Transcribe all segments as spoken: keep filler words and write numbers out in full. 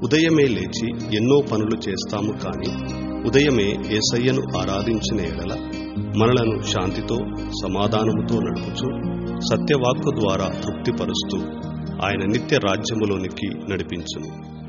ఉదయమే లేచి ఎన్నో పనులు చేస్తాము కానీ ఉదయమే యేసయ్యను ఆరాధించిన ఎడల మనలను శాంతితో సమాధానముతో నడుపుచు సత్యవాక్కు ద్వారా తృప్తిపరుస్తూ ఆయన నిత్య రాజ్యములోనికి నడిపించును.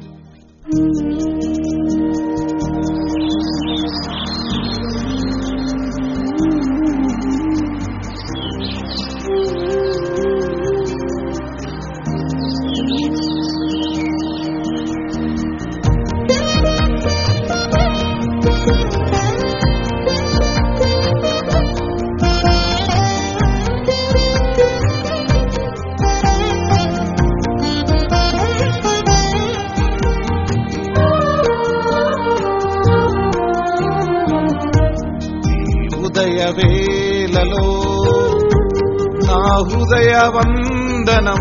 వేళలో నా హృదయ వందనం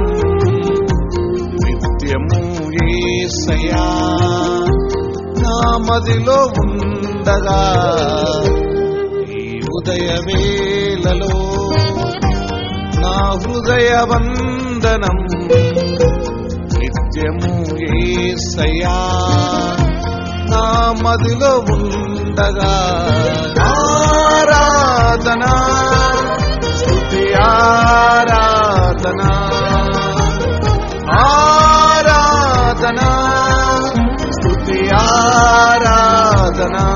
నిత్యము యేసయ్యా నా మదిలో ఉండగా. ఈ ఉదయ వేళలో నా హృదయ వందనం నిత్యము యేసయ్యా నా మదిలో ఉండగా. ఆరాధనా స్తుతి ఆరాధనా ఆరాధనా స్తుతి ఆరాధనా.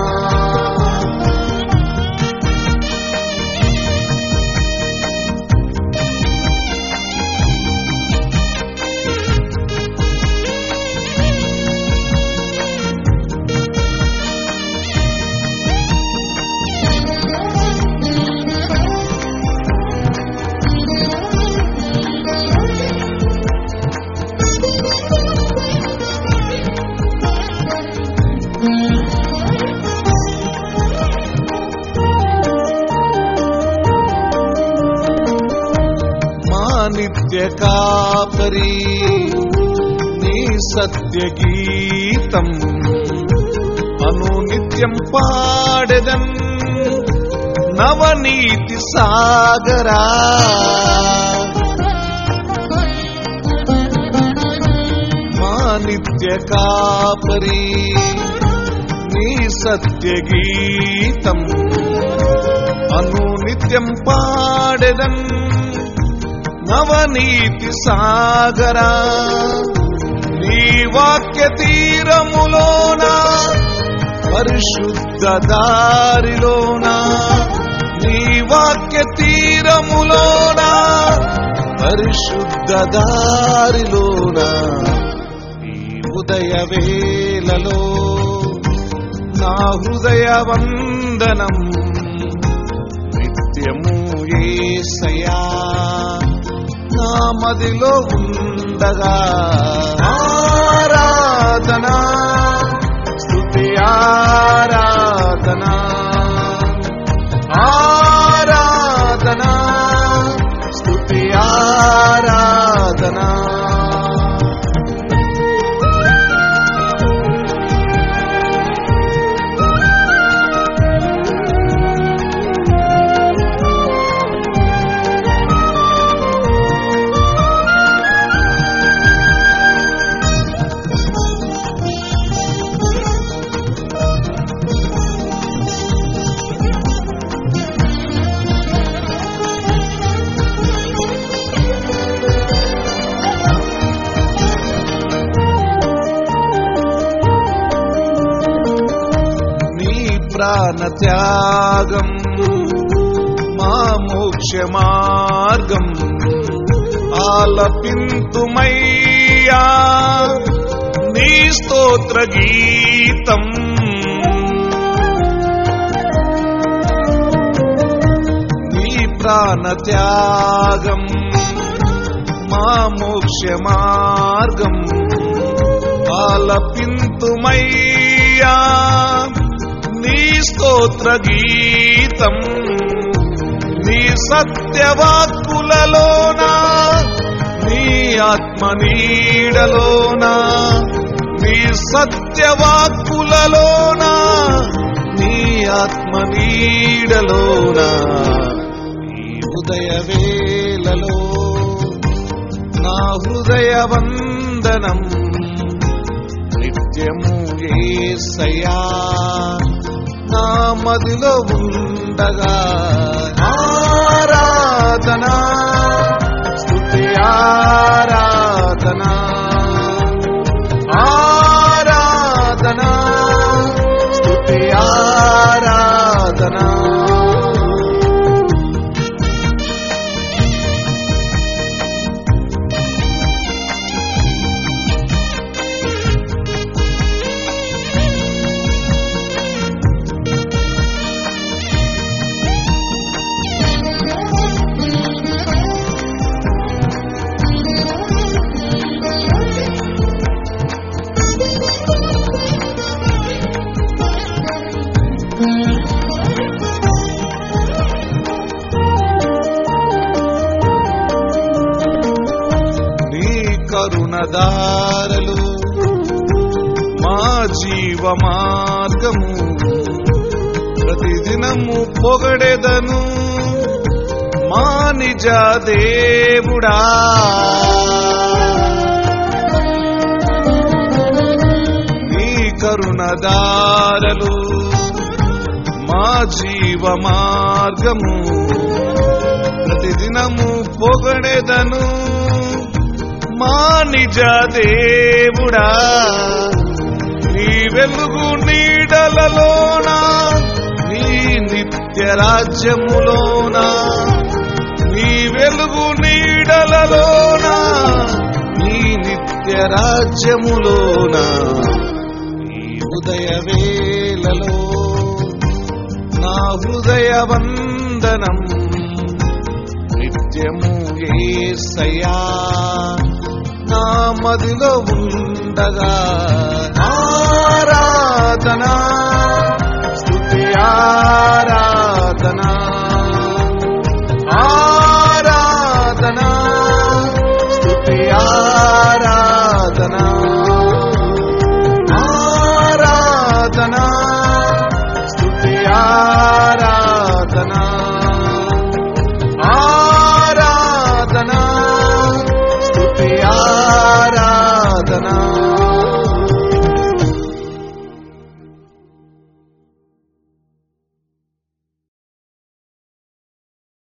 నిత్య కాపరి నీ సత్య గీతం అను నిత్యం పాడెదన్ నవనీతి సాగరా. మా నిత్య కాపరి నీ సత్య గీతం అను నిత్యం పాడెదన్ నవనీతి సాగరా. నీ వాక్య తీరములోన పరిశుద్ధ దారిలోన నీ వాక్య తీరములోన పరిశుద్ధ దారిలోన ఈ ఉదయ వేళలో నా హృదయ వందనం నిత్యము యేసయ్యా నా మదిలో ఉండగా. ఆరాధనా స్తుతి ఆరాధనా ఆరాధనా స్తుతి ఆరాధనా. ప్రాణ త్యాగం మా మోక్ష మార్గం ఆలపింతుమయ్యా నీ స్తోత్ర గీతం. నీ ప్రాణ త్యాగం మా మోక్ష మార్గం ఆలపింతుమయ్యా నీ స్తోత్ర గీతం. నీ సత్యవాక్కులలోనా నీ ఆత్మ నీడలోనా నీ సత్యవాక్కులలోనా నీ ఆత్మ నీడలోనా ఈ ఉదయ వేళలో నా హృదయ వందనం నిత్యము యేసయ్యా నా మదిలో ఉండగా ఆరాధనా స్తుతి ఆరాధనా ఆరాధనా స్తుతి ఆరాధనా కరుణదారలు మా జీవ మార్గము ప్రతిదినము పొగడెదను మా నిజ దేవుడా నీ కరుణదారలు మా జీవ మార్గము ప్రతిదినము పొగడెదను మా నిజ దేవుడా నీ వెలుగు నీడలలోనా నీ నిత్య రాజ్యములోనా నీ వెలుగు నీడలలోనా నీ నిత్య రాజ్యములోనా ఈ ఉదయ వేళలో నా హృదయ వందనం నిత్యము యేసయ్యా నా మదిలో ఉండగా ఆరాధనా స్తుతి ఆరాధనా